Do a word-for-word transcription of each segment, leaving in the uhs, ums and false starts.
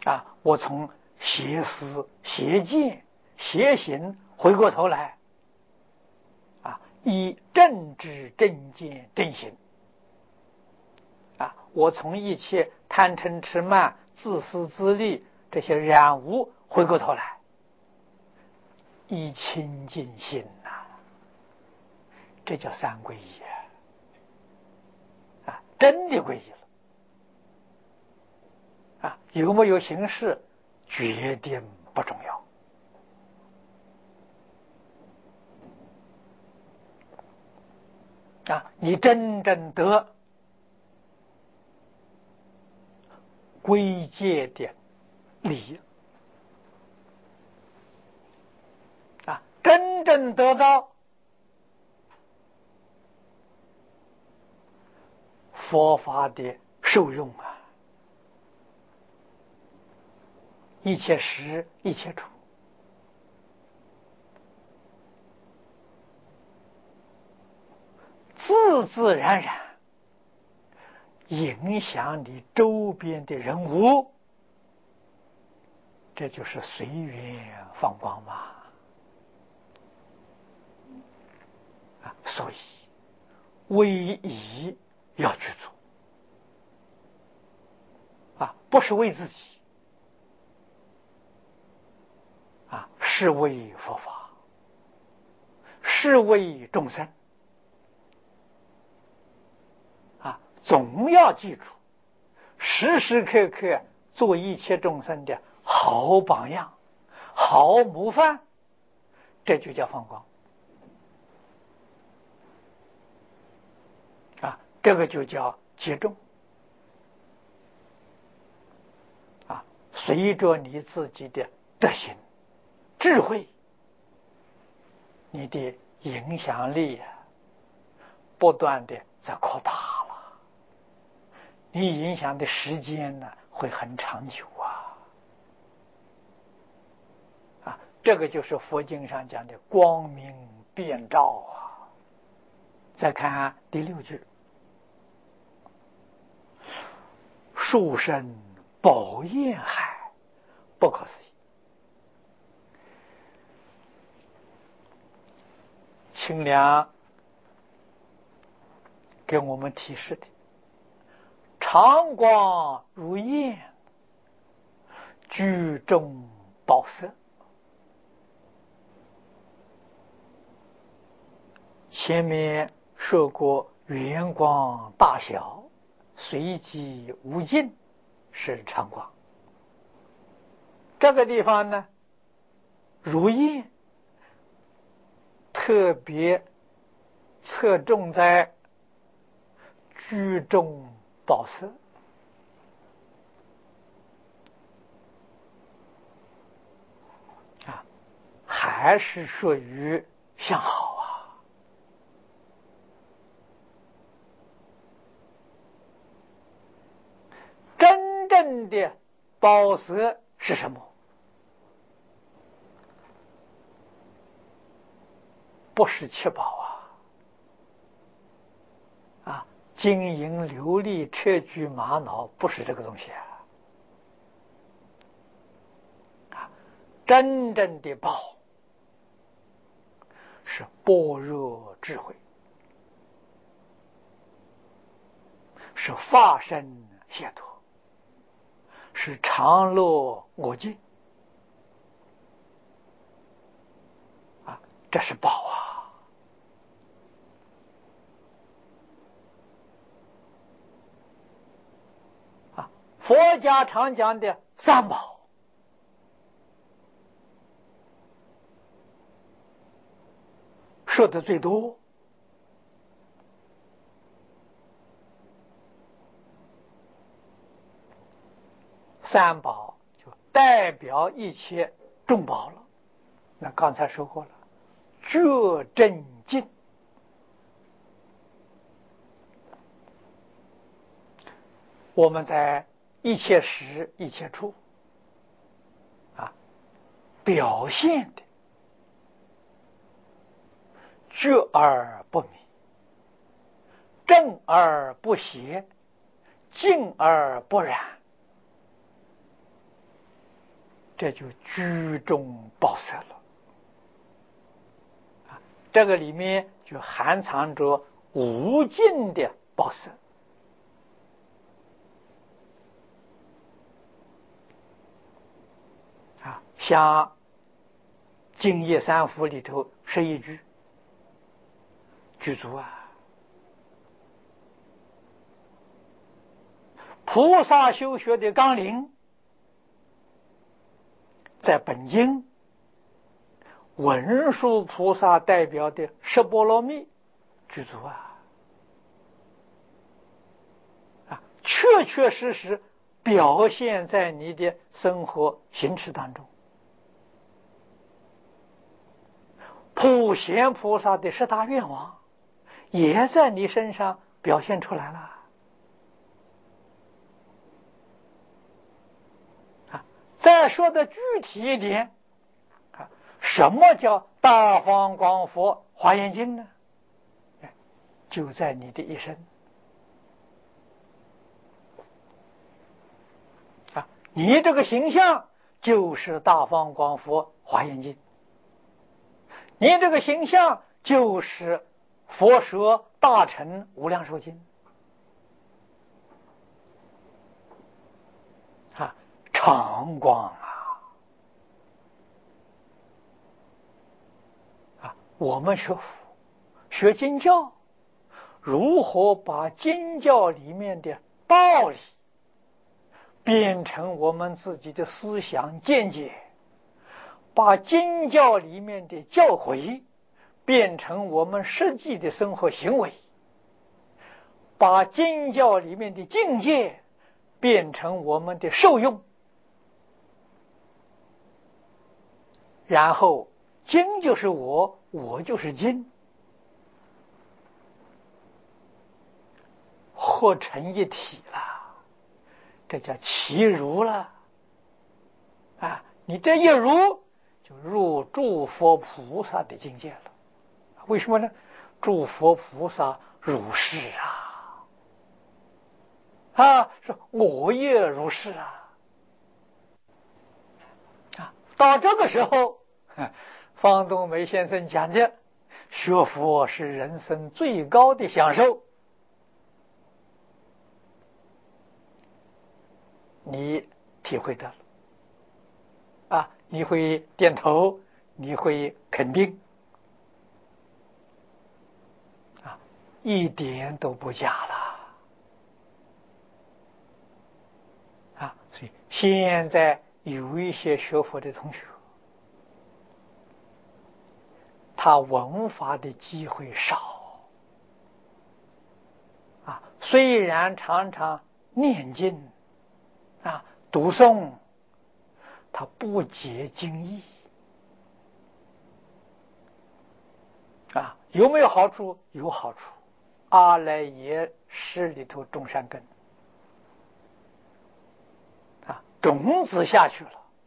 啊，我从邪思、邪见、邪行回过头来，啊，以正知、正见、正行，啊，我从一切贪嗔痴慢、自私自利这些染污回过头来，以清净心呐、啊，这叫三皈依啊！啊，真的皈依了啊！有没有形式，决定不重要。啊，你真正得归戒的理啊，真正得到佛法的受用啊，一切时一切处，自自然然影响你周边的人物，这就是随缘放光嘛。啊，所以唯一要去做啊，不是为自己啊，是为佛法，是为众生啊，总要记住，时时刻刻做一切众生的好榜样、好模范，这就叫放光啊，这个就叫集中啊，随着你自己的德行、智慧，你的影响力啊，不断的在扩大了，你影响的时间呢会很长久啊。啊，这个就是佛经上讲的光明遍照啊。再看第六句，树生宝焰海，不可思议。清凉给我们提示的，常光如焰，居中宝色。前面说过圆光大小，随机无尽，是常光。这个地方呢，如焰，特别侧重在居中宝色啊，还是属于相好啊。真正的宝色是什么？不是七宝啊！啊，金银琉璃砗磲玛瑙不是这个东西啊！啊，真正的宝是般若智慧，是法身解脱，是常乐我净啊！这是宝啊！啊，佛家常讲的三宝，说的最多。三宝就代表一切众宝了。那刚才说过了，觉真净，我们在一切时一切处啊表现的觉而不迷，正而不邪，净而不染这就居中报色了。啊，这个里面就含藏着无尽的报色。啊，像《净业三福》里头十一句，具足啊！菩萨修学的纲领，在本经文殊菩萨代表的十波罗蜜具足啊！啊，确确实实表现在你的生活行持当中。普贤菩萨的十大愿望也在你身上表现出来了。啊，再说的具体一点，啊，什么叫大方广佛华严经呢？就在你的一生。啊，你这个形象就是大方广佛华严经。你这个形象就是佛说大乘无量寿经啊，常光啊！啊，我们学佛学经教，如何把经教里面的道理变成我们自己的思想见解，把经教里面的教诲变成我们实际的生活行为，把经教里面的境界变成我们的受用，然后经就是我，我就是经，合成一体了，这叫其如了啊！你这一如就入诸佛菩萨的境界了。为什么呢？诸佛菩萨如是啊，啊，说我也如是啊，啊，到这个时候，方东梅先生讲的，学佛是人生最高的享受，你体会到了，啊，你会点头，你会肯定。一点都不假了啊！所以现在有一些学佛的同学，他闻法的机会少啊，虽然常常念经啊、读诵，他不解经义啊，有没有好处？有好处。阿赖耶识里头种善根啊，种子下去了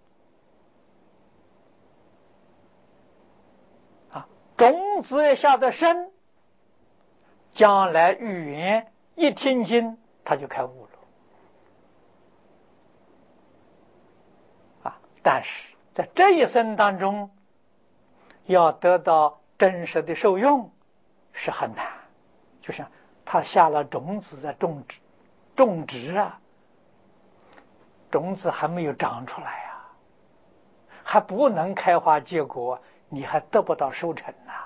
啊，种子下的深，将来语言一听经，他就开悟了啊。但是在这一生当中，要得到真实的受用是很难。就像他下了种子在种植，种植啊，种子还没有长出来啊，还不能开花结果，你还得不到收成呐！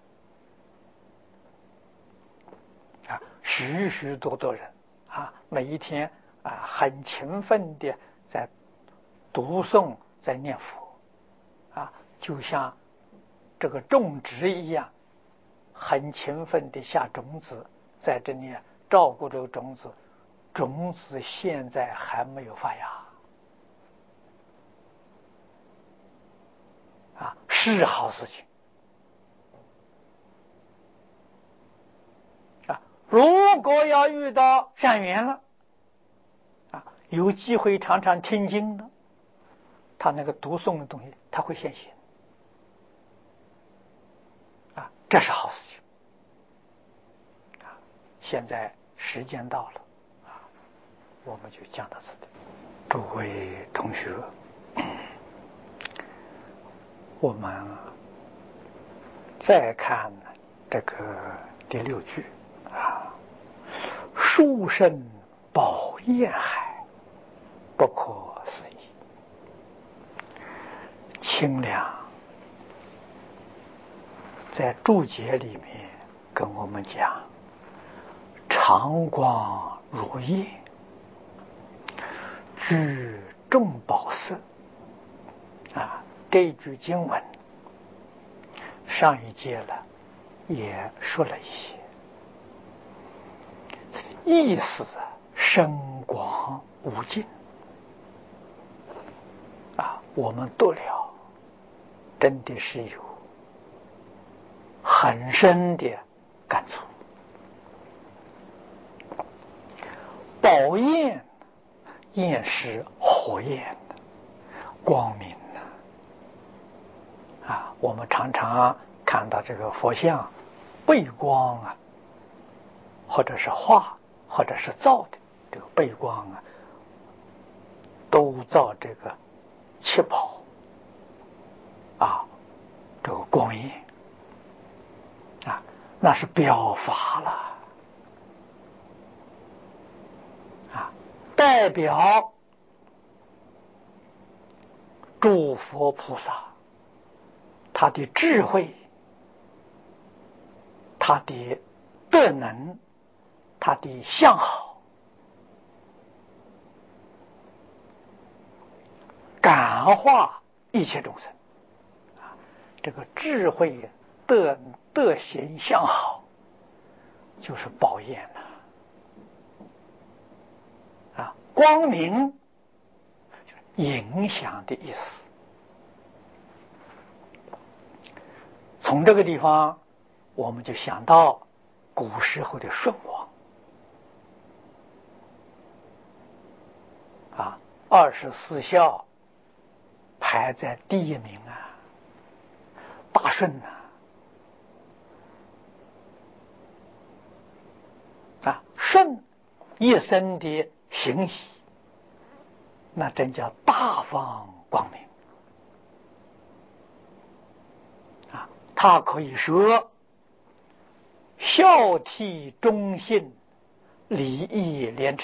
啊，许许多多人啊，每一天啊，很勤奋的在读诵，在念佛，啊，就像这个种植一样。很勤奋的下种子，在这里照顾这个种子，种子现在还没有发芽啊，是好事情啊。如果要遇到善缘了啊，有机会常常听经的，他那个读诵的东西他会现行啊，这是好事情。现在时间到了啊，我们就讲到这里。诸位同学， 我们再看这个第六句啊，殊胜宝焰海，不可思议。清凉在注解里面跟我们讲，常光如焰，具众宝色啊。这句经文上一节了也说了一些意思，深广无尽啊，我们读了真的是有很深的感触。宝焰，焰是火焰，光明啊，我们常常看到这个佛像背光啊，或者是画，或者是造的这个背光啊，都造这个七宝啊，这个光焰啊，那是表法了啊，代表诸佛菩萨他的智慧，他的德能，他的相好，感化一切众生啊，这个智慧德德行相好就是宝焰呐啊，光明影响的意思。从这个地方我们就想到古时候的舜王啊，二十四孝排在第一名啊，大舜呐啊，舜一生的行仪，那真叫大放光明啊！他可以说孝悌忠信礼义廉耻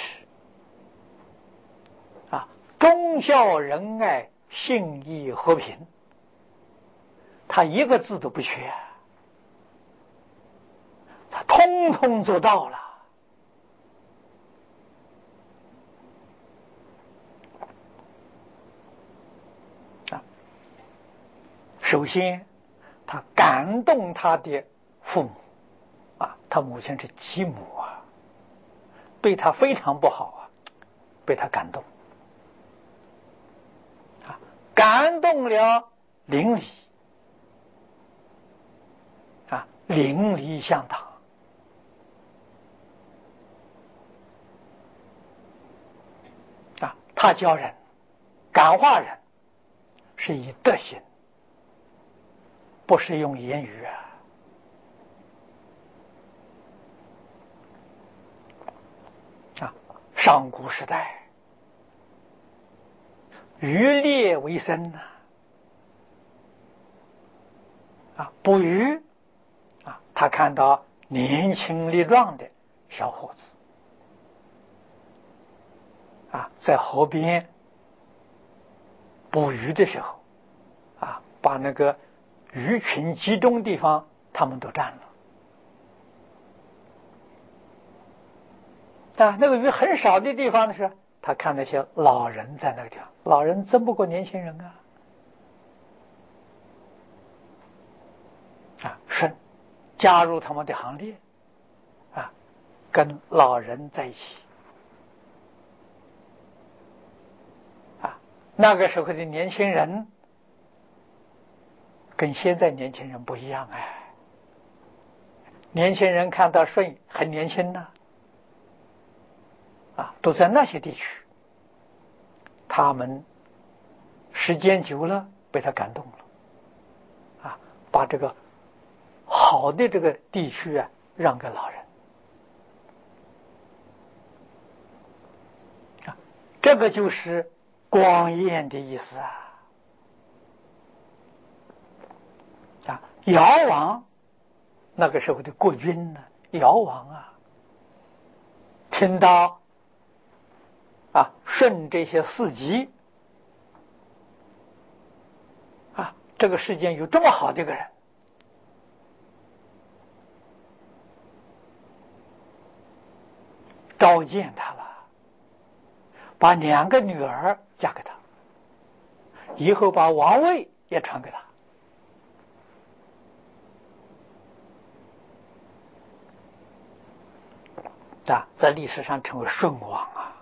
啊，忠孝仁爱信义和平，他一个字都不缺，他通通做到了啊。首先他感动他的父母啊，他母亲是继母啊，对他非常不好啊，被他感动啊，感动了邻里啊，邻里相当啊，他教人感化人是以德行，不是用言语啊。啊，上古时代渔猎为生呐啊，捕鱼啊，他看到年轻力壮的小伙子啊，在河边捕鱼的时候啊，把那个鱼群集中地方他们都占了啊，那个鱼很少的地方的时候，他看那些老人在那个地方，老人争不过年轻人啊啊，舜加入他们的行列啊，跟老人在一起啊。那个时候的年轻人跟现在年轻人不一样哎，年轻人看到舜很年轻呢啊，都在那些地区，他们时间久了被他感动了啊，把这个好的这个地区啊让给老人啊，这个就是光焰的意思啊尧王那个时候的国君呢，尧王啊，听到啊舜这些事迹啊，这个世间有这么好的一个人，召见他了，把两个女儿嫁给他，以后把王位也传给他。啊，在历史上称为舜王啊！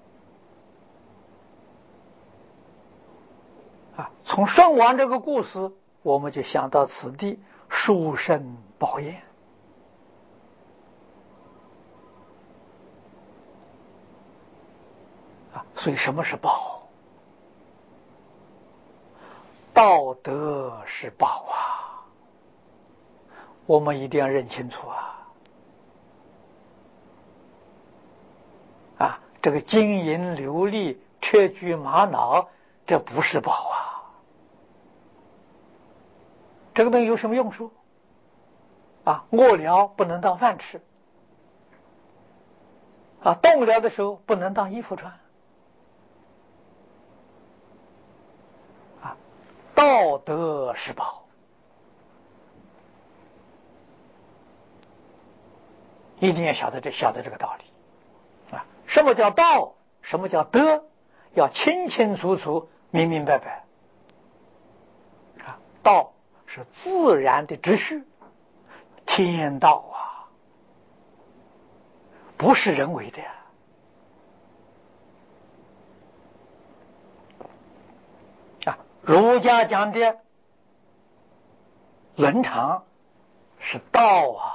啊，从舜王这个故事，我们就想到此地书生宝燕。啊，所以什么是宝？道德是宝啊！我们一定要认清楚啊！啊，这个金银琉璃、车驹玛瑙，这不是宝啊！这个东西有什么用处？啊，饿了不能当饭吃，啊，冻了的时候不能当衣服穿，啊，道德是宝，一定要晓得这晓得这个道理。啊，什么叫道？什么叫德？要清清楚楚、明明白白。啊，道是自然的秩序，天道啊，不是人为的。啊，儒家讲的伦常是道啊。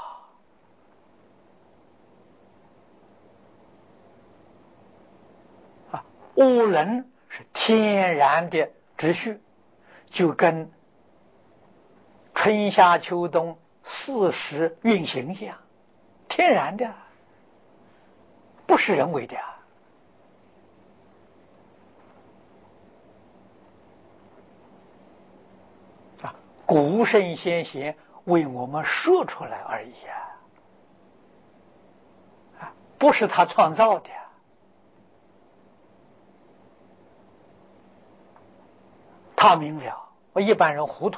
物人是天然的秩序，就跟春夏秋冬四时运行一样，天然的，不是人为的。啊，古圣先贤为我们说出来而已啊，啊，不是他创造的。他明了，我一般人糊涂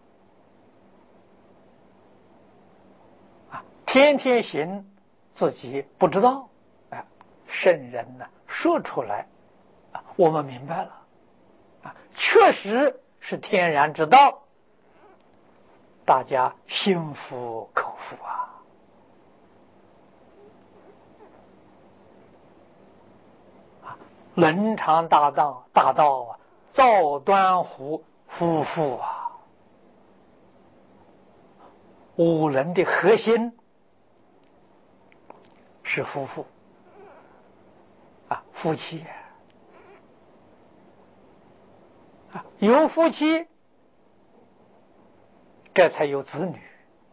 啊，天天行自己不知道，啊，圣人呢说出来，啊，我们明白了，啊，确实是天然之道，大家心服口服啊。啊，伦常大道大道啊，赵端虎夫妇啊，五伦的核心是夫妇啊，夫妻啊，有夫妻，这才有子女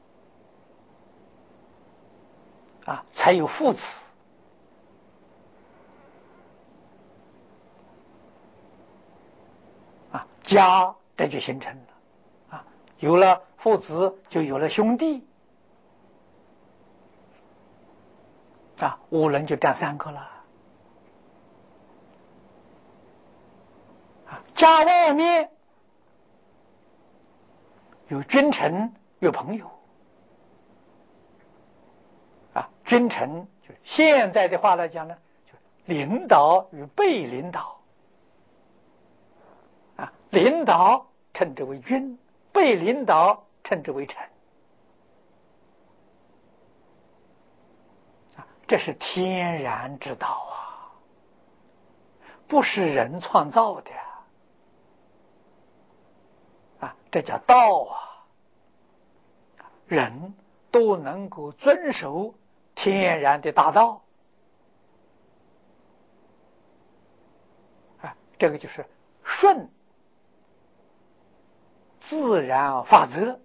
啊，才有父子啊，家这就形成了啊，有了父子，就有了兄弟啊，五人就占三个了啊，家外面有君臣，有朋友啊，君臣就现在的话来讲呢，就领导与被领导啊，领导称之为君，被领导称之为臣啊，这是天然之道啊，不是人创造的啊，这叫道啊，人都能够遵守天然的大道啊，这个就是顺自然法则，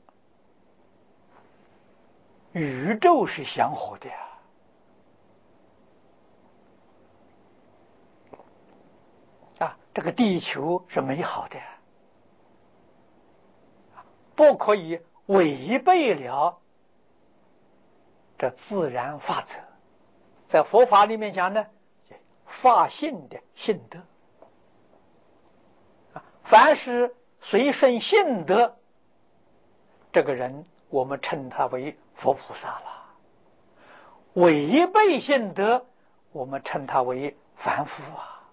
宇宙是祥和的啊，这个地球是美好的，不可以违背了这自然法则。在佛法里面讲呢，法性的性德，凡是随顺性德，这个人我们称他为佛菩萨了；违背性德，我们称他为凡夫啊。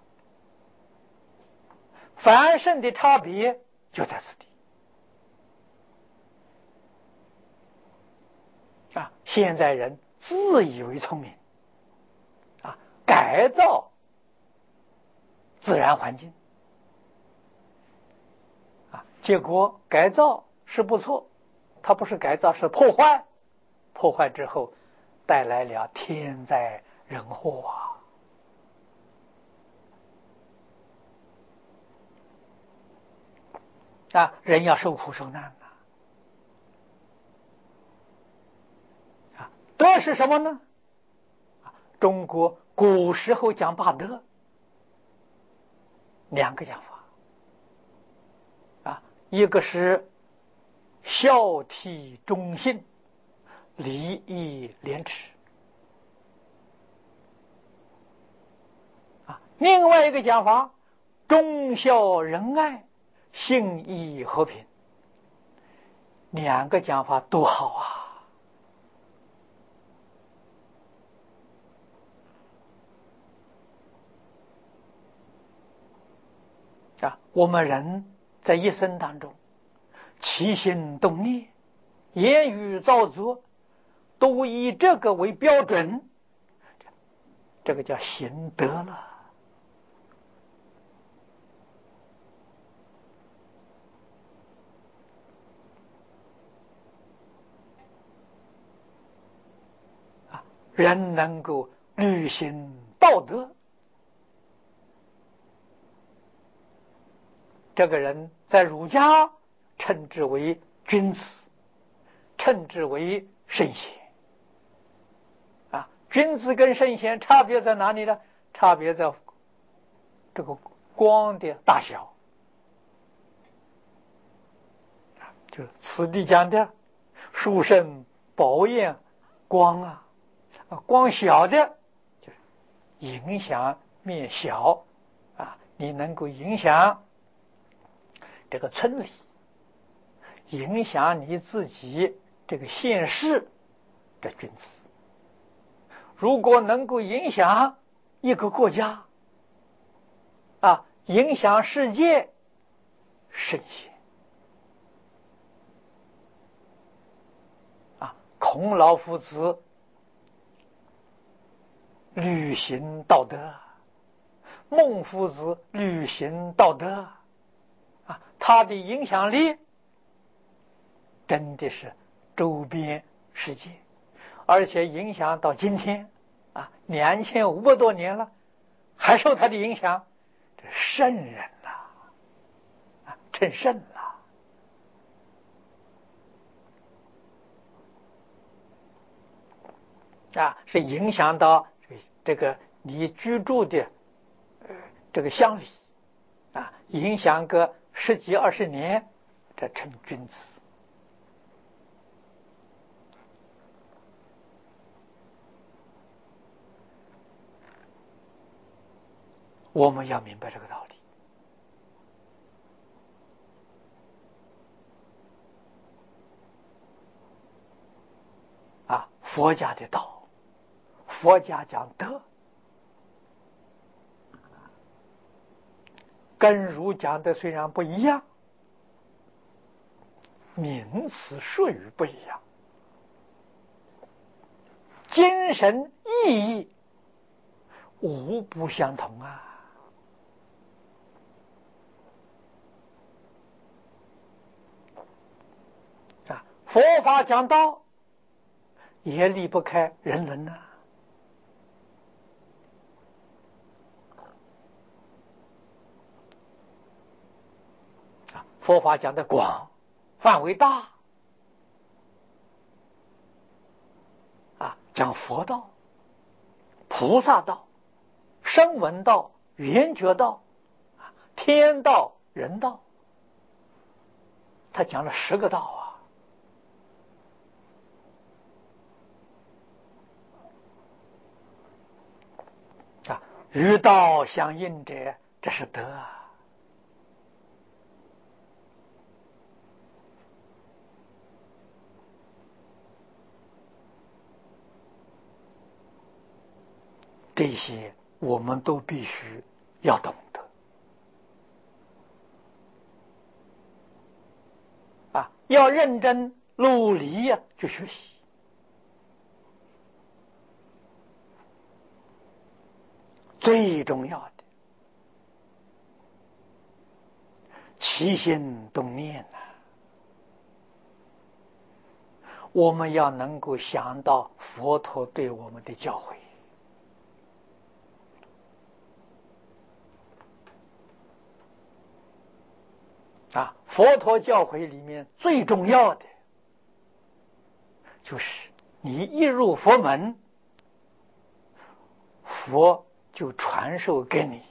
凡圣的差别就在此地啊！现在人自以为聪明啊，改造自然环境啊，结果改造是不错，它不是改造，是破坏。破坏之后带来了天灾人祸啊！啊，人要受苦受难呐！啊，德是什么呢？中国古时候讲八德，两个讲法啊，一个是孝悌忠信、礼义廉耻啊，另外一个讲法忠孝仁爱、信义和平。两个讲法都好啊！啊，我们人在一生当中，起心动念、言语造作，都以这个为标准，这个叫行德了。啊，人能够履行道德，这个人在儒家称之为君子，称之为圣贤。啊，君子跟圣贤差别在哪里呢？差别在这个光的大小。就此地讲的殊胜宝焰光啊，光小的就是影响面小啊，你能够影响这个村里，影响你自己这个县市的君子。如果能够影响一个国家啊，影响世界，圣贤啊，孔老夫子履行道德，孟夫子履行道德啊，他的影响力真的是周边世界，而且影响到今天啊，两千五百多年了，还受他的影响，这圣人呐、啊，成圣了啊，是影响到这个你居住的呃这个乡里啊，影响个十几二十年，这成君子。我们要明白这个道理啊！佛家的道，佛家讲德，跟儒讲的虽然不一样，名词术语不一样，精神意义无不相同啊！啊，佛法讲道也离不开人伦呐、啊。佛法讲的广，范围大啊，讲佛道、菩萨道、声闻道、缘觉道、天道、人道，他讲了十个道啊。 与道相应者，这是德啊。这些我们都必须要懂得啊，要认真努力呀、啊，去学习。最重要的，起心动念呐、啊，我们要能够想到佛陀对我们的教诲。啊，佛陀教诲里面最重要的，就是你一入佛门，佛就传授给你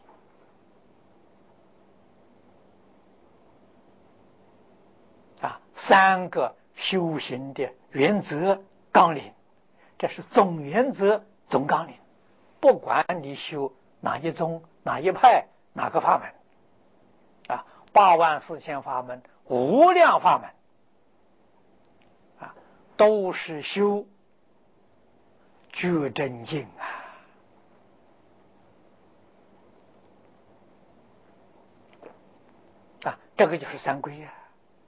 啊三个修行的原则纲领，这是总原则总纲领，不管你修哪一宗哪一派哪个法门啊，八万四千法门无量法门啊，都是修觉真境啊。啊，这个就是三归啊！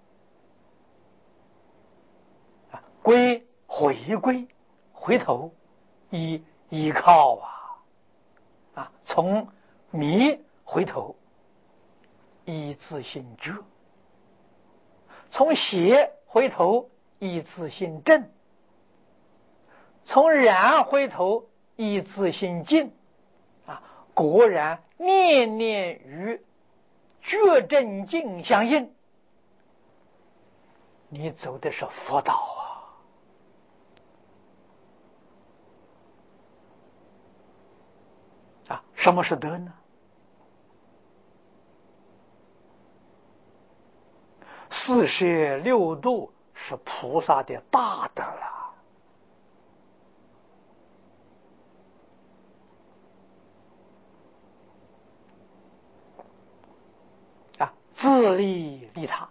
啊，归回归，回头依依靠啊！啊，从迷回头依自性觉，从邪回头依自性正，从染回头依自性净。啊，果然念念与觉真境相应，你走的是佛道啊！啊，什么是德呢？四摄六度是菩萨的大德了啊！自利利他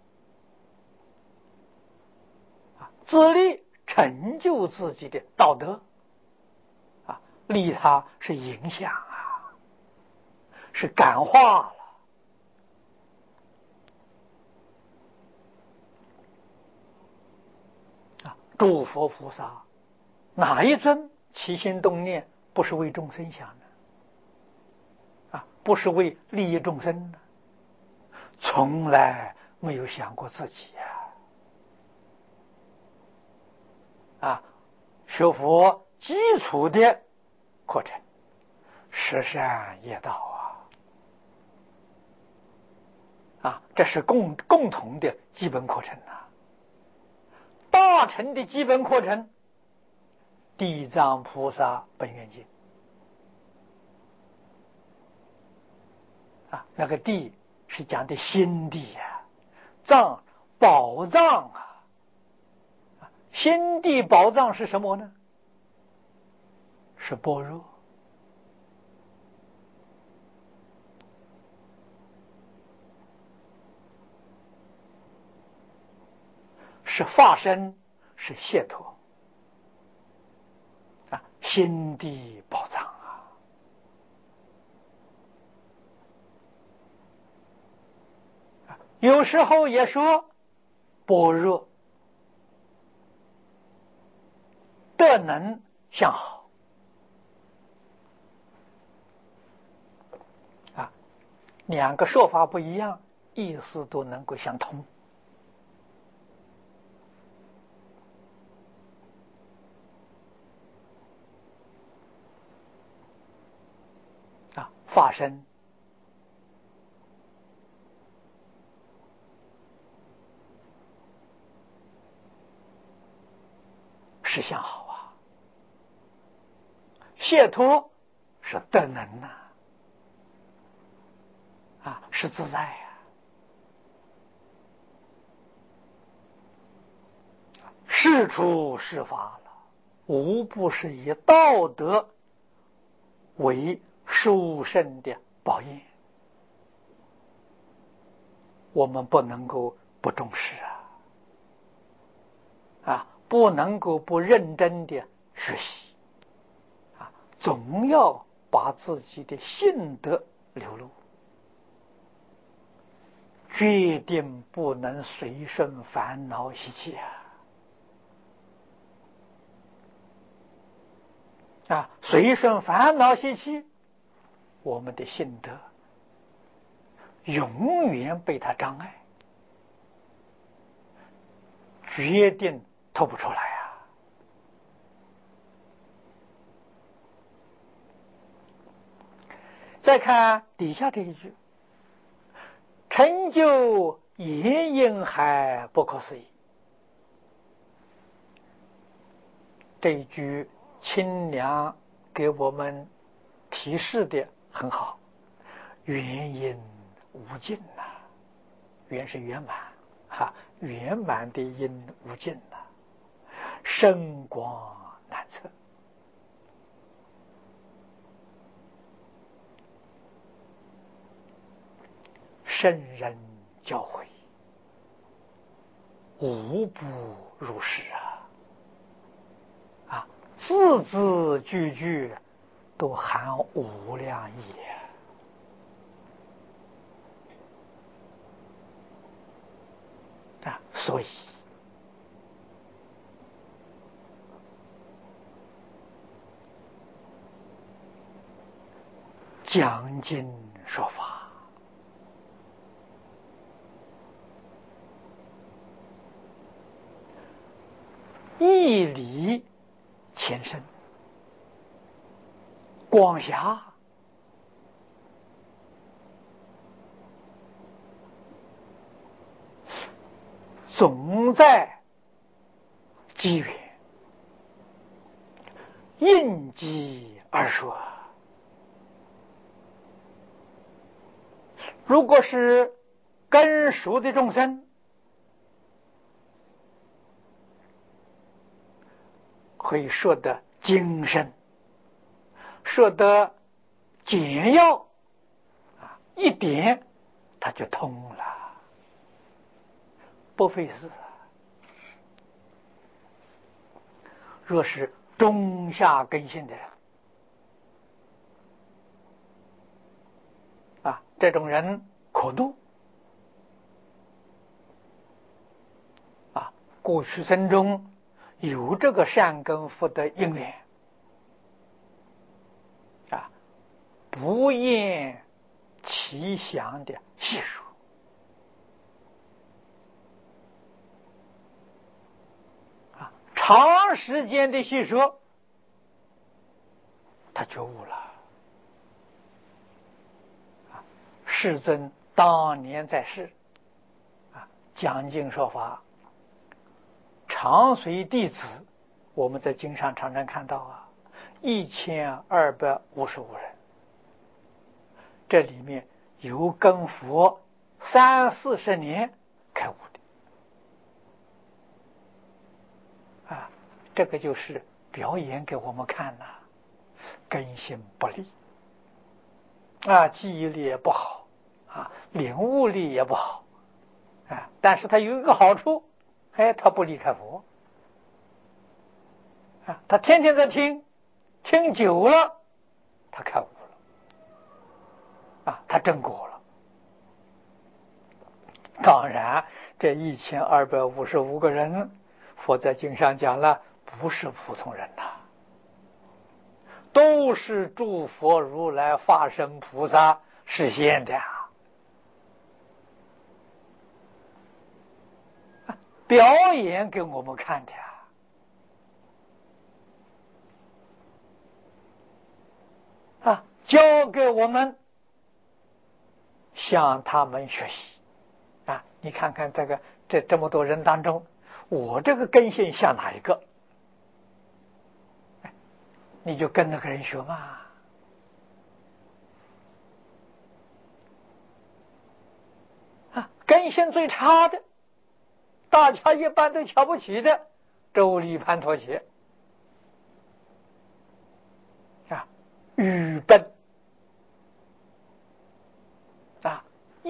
啊，自利成就自己的道德啊，利他是影响啊，是感化了啊！诸佛菩萨哪一尊起心动念不是为众生想的啊？不是为利益众生的，从来没有想过自己呀！啊，学佛基础的课程，十善业道啊，啊，这是共共同的基本课程啊。大乘的基本课程，地藏菩萨本愿经啊，那个地是讲的心地呀、啊，藏宝藏啊。心地宝藏是什么呢？是般若。是法身，是解脱啊！心地宝藏啊！有时候也说般若德能相好啊，两个说法不一样，意思都能够相通啊。法身是相好啊，解脱是德能呐、啊，啊，是自在呀、啊。是出是法了，无不是以道德为殊胜的报应，我们不能够不重视啊！啊，不能够不认真的学习啊，总要把自己的心得流露，决定不能随顺烦恼习气啊！啊，随顺烦恼习气，我们的心得永远被它障碍，决定透不出来啊！再看底下这一句：“成就眼影海，不可思议。”这一句清凉给我们提示的很好，圆因无尽呐、啊，圆是圆满哈，圆满的因无尽呐、啊，深广难测。圣人教诲，无不如是啊！啊，字字句句都含无量义啊！所以讲经说法，义理前深，广狭，总在机缘，应机而说。如果是根熟的众生，可以说得精深，说得简要啊，一点它就通了，不费事。若是中下根性的人啊，这种人可度啊，过去生中有这个善根福德因缘啊，不厌其详的细说啊，长时间的细说，他觉悟了。啊，世尊当年在世啊，讲经说法，常随弟子，我们在经上常常看到啊，一千二百五十五人，这里面有跟佛三四十年开悟的啊，这个就是表演给我们看呐、啊，根性不利啊，记忆力也不好啊，领悟力也不好啊，但是他有一个好处，哎，他不离开佛啊，他天天在听，听久了，他开悟了啊，他证果了。当然，这一千二百五十五个人，佛在经上讲了，不是普通人呐、啊，都是诸佛如来化身菩萨实现的啊，表演给我们看的啊。啊，教给我们向他们学习啊！你看看这个这这么多人当中，我这个根性像哪一个？你就跟那个人学嘛。啊，根性最差的，大家一般都瞧不起的，周礼盘陀伽啊，愚笨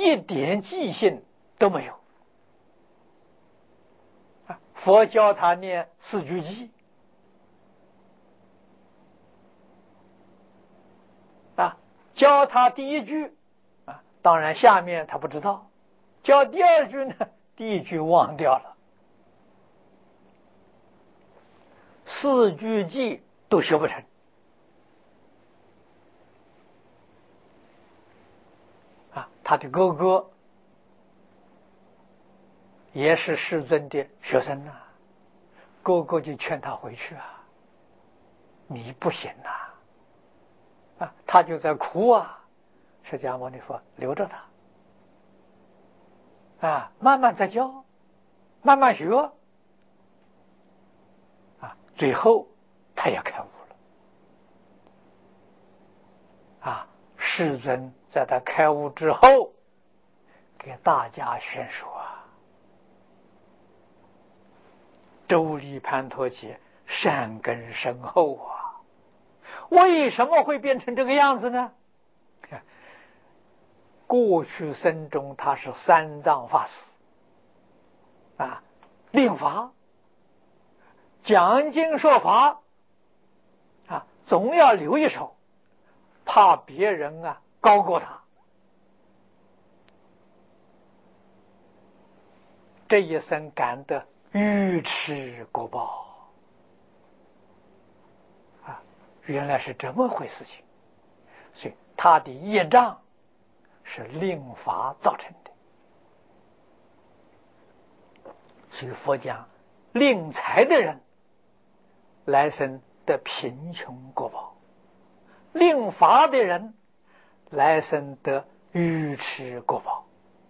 一点记性都没有。佛教他念四句偈啊，教他第一句啊，当然下面他不知道，教第二句呢，第一句忘掉了，四句偈都学不成啊。他的哥哥也是世尊的学生啊，哥哥就劝他回去啊，你不行啊，啊，他就在哭啊。释迦牟尼佛留着他啊，慢慢再教，慢慢学啊，最后他也开悟了啊。世尊在他开悟之后，给大家宣说啊，周利盘陀伽善根深厚啊，为什么会变成这个样子呢？过去生中他是三藏法师啊，令法讲经说法啊，总要留一手，怕别人啊高过他。这一生感得愚痴果报啊，原来是这么回事情，所以他的业障是令法造成的。所以佛讲，令财的人来生得贫穷果报，令法的人来生得愚痴果报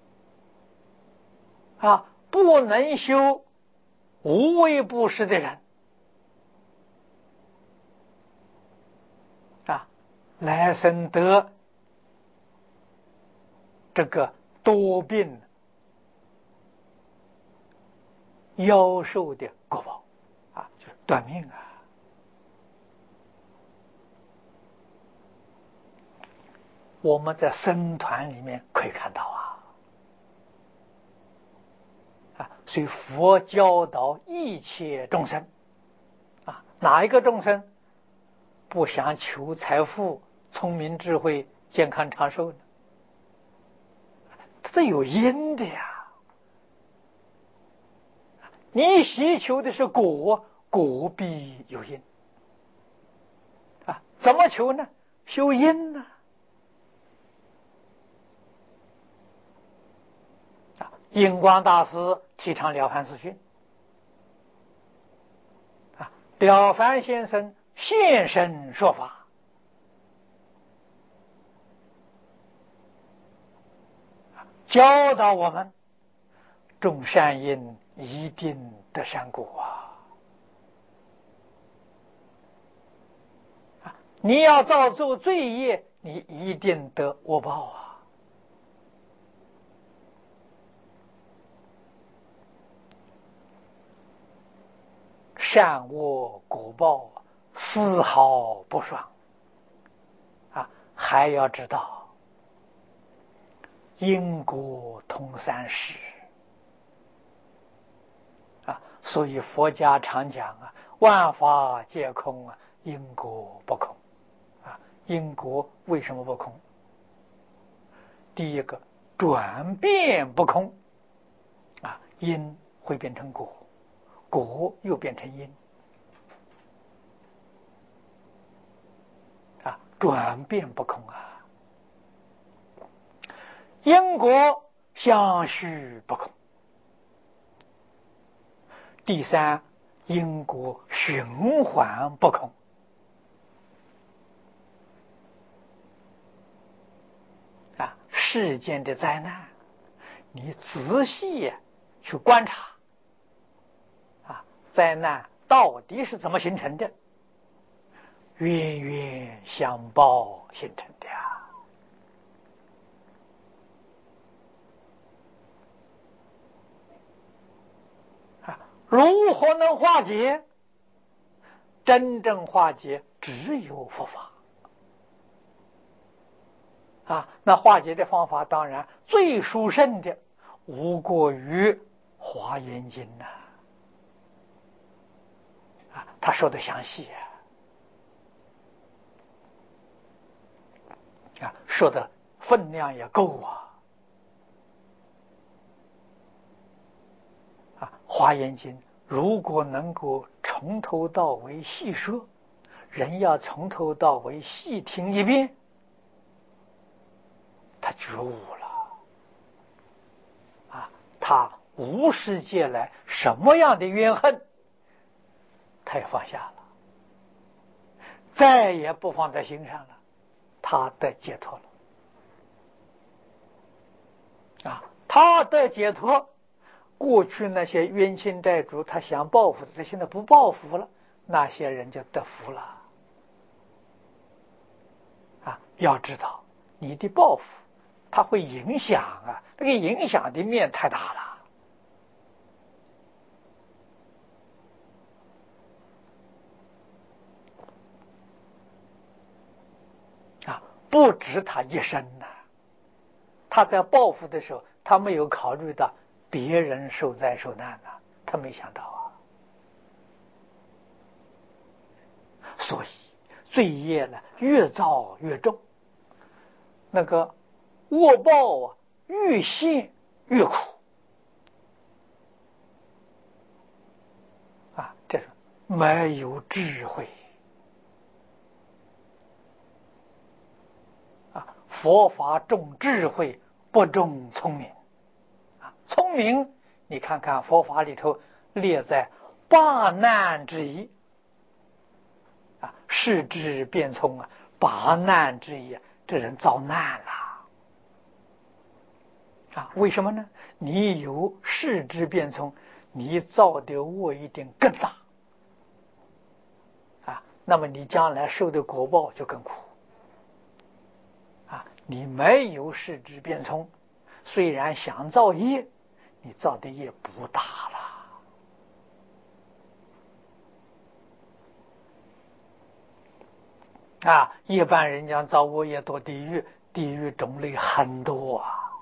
啊。不能修无为布施的人啊，来生得这个多病夭寿的果报啊，就是断命啊。我们在僧团里面可以看到啊，啊，所以佛教导一切众生啊，哪一个众生不想求财富、聪明、智慧、健康、长寿呢？这有因的呀。你希求的是果，果必有因啊。怎么求呢？修因呢啊。印光大师提倡了凡四训啊，了凡先生现身说法，教导我们种善因一定得善果啊！你要造作罪业，你一定得恶报啊！善恶果报丝毫不爽啊！还要知道因果通三世啊！所以佛家常讲啊，万法皆空啊，因果不空啊。因果为什么不空？第一个，转变不空啊，因会变成果，果又变成因啊，转变不空啊。因果相续不空。第三，因果循环不空啊。世间的灾难，你仔细去观察啊，灾难到底是怎么形成的？冤冤相报形成的啊。啊，如何能化解？真正化解只有佛法啊，那化解的方法当然最殊胜的，无过于《华严经》呐。啊，他说的详细啊，啊，说的分量也够啊。啊，《华严经》如果能够从头到尾细说，人要从头到尾细听一遍，他觉悟了啊！他无世界来什么样的怨恨，他也放下了，再也不放在心上了，他得解脱了啊！他的解脱，过去那些冤亲债主，他想报复的，他现在不报复了，那些人就得福了啊！要知道，你的报复，它会影响啊，这个影响的面太大了啊！不止他一生呐、啊，他在报复的时候，他没有考虑到别人受灾受难呐、啊，他没想到啊，所以罪业呢越造越重，那个恶报啊越陷越苦啊，这是没有智慧啊！佛法重智慧，不重聪明啊！聪明，你看看佛法里头列在八难之一啊，视智变聪啊，八难之一，这人遭难了啊！为什么呢？你有视智变聪，你造的恶一定更大啊，那么你将来受的果报就更苦啊！你没有视智变聪，虽然想造业，你造的业不大了啊！一般人讲造恶业堕地狱，地狱种类很多啊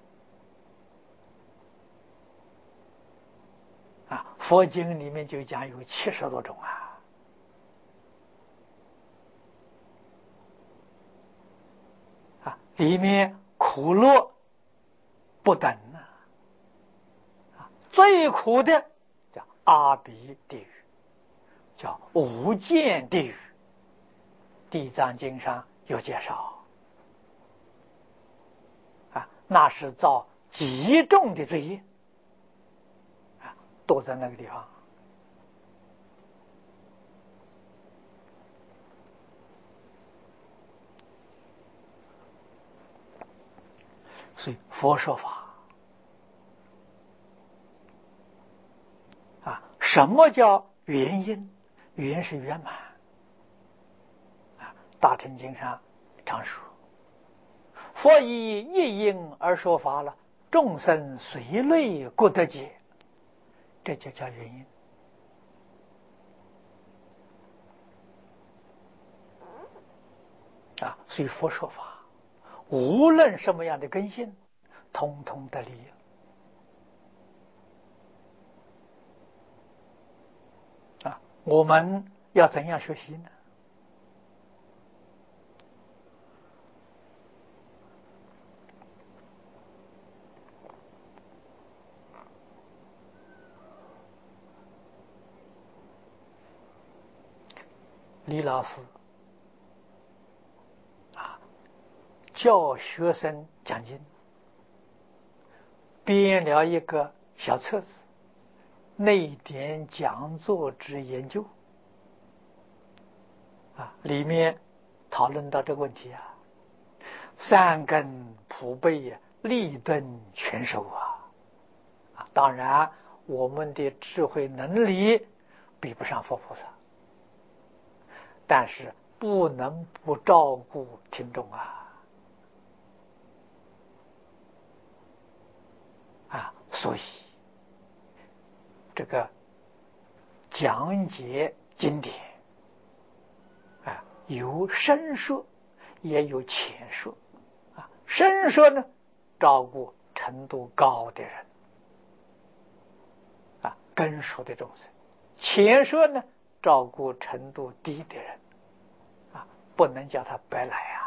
啊！佛经里面就讲有七十多种啊啊！里面苦乐不等啊！最苦的叫阿鼻地狱，叫无间地狱。地藏经上有介绍啊，那是造极重的罪业啊，都在那个地方。所以佛说法啊，什么叫原因？原是圆满啊，大乘经上常说，佛以一因而说法了，众生随类各得解，这就叫原因啊。所以佛说法，无论什么样的根性，通通得利。啊，我们要怎样学习呢？李老师啊，教学生讲经，编了一个小册子，内典讲座之研究啊，里面讨论到这个问题啊，三根普被呀，立顿全收啊啊！当然，我们的智慧能力比不上佛菩萨，但是不能不照顾听众啊啊！所以这个讲解经典啊，有深说，也有浅说。 深舍呢，照顾程度高的人啊，根熟的众生；浅舍呢，照顾程度低的人啊，不能叫他白来啊。